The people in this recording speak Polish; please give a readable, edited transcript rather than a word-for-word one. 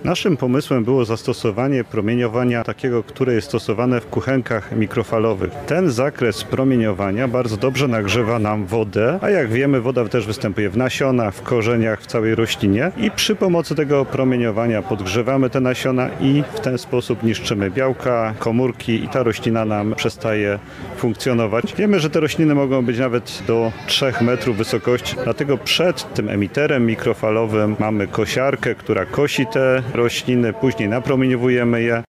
Naszym pomysłem było zastosowanie promieniowania takiego, które jest stosowane w kuchenkach mikrofalowych. Ten zakres promieniowania bardzo dobrze nagrzewa nam wodę, a jak wiemy, woda też występuje w nasionach, w korzeniach, w całej roślinie i przy pomocy tego promieniowania podgrzewamy te nasiona i w ten sposób niszczymy białka, komórki i ta roślina nam przestaje funkcjonować. Wiemy, że te rośliny mogą być nawet do 3 metrów wysokości, dlatego przed tym emiterem mikrofalowym mamy kosiarkę, która kosi te rośliny, później napromieniowujemy je.